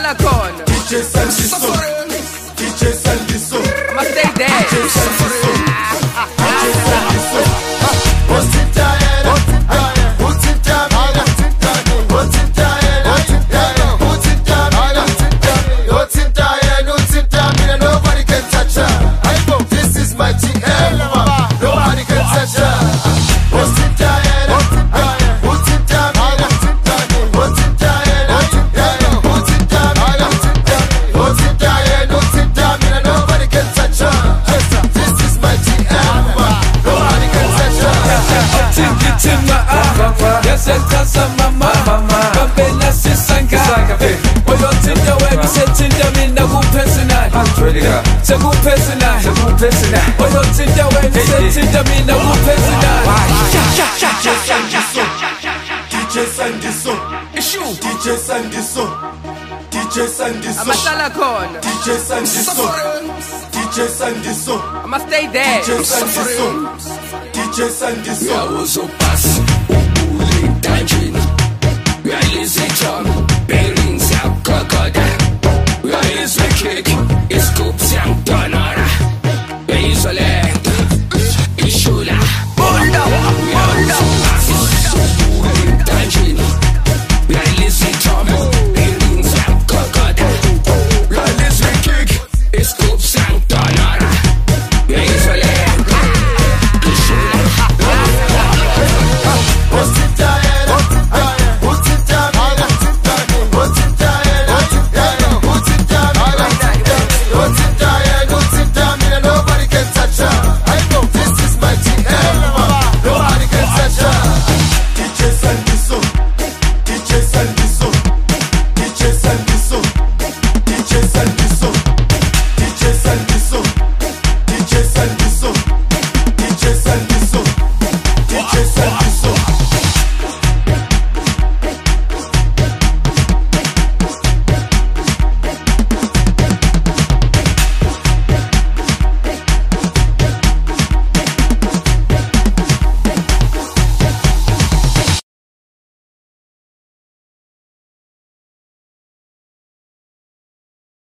Amasala khona DJ Sandiso, DJ Sandiso, I'ma stay there. DJ Sandiso, DJ Sandiso. What's it tired? What's it tired? What's it tired? What's it tired? What's it tired? What's it tired? What's it tired? Nobody can touch her. This is my GM. Nobody can touch her. What's it tired? What's it tired? What's it tired? What's it tired? What's it tired? What's it tired? Nobody can touch her. This is my GM. Nobody can touch her. Tingitima yasethatha mama Bambela sisanga Oyothinta wena sethinta mina kupersonal Sekupersonal Oyothinta wena sethinta mina kupersonal DJ Sandiso, DJ Sandiso, DJ Sandiso, Amasala khona DJ Sandiso, DJ Sandiso, I'ma stay there. DJ Sandiso, DJ Sandiso. Uyawuzobhasa ubule edanjeni uyayizwa ijam bearing siyagogoda uyayizwa ikick isigubhu siyangidonora uyayizwa le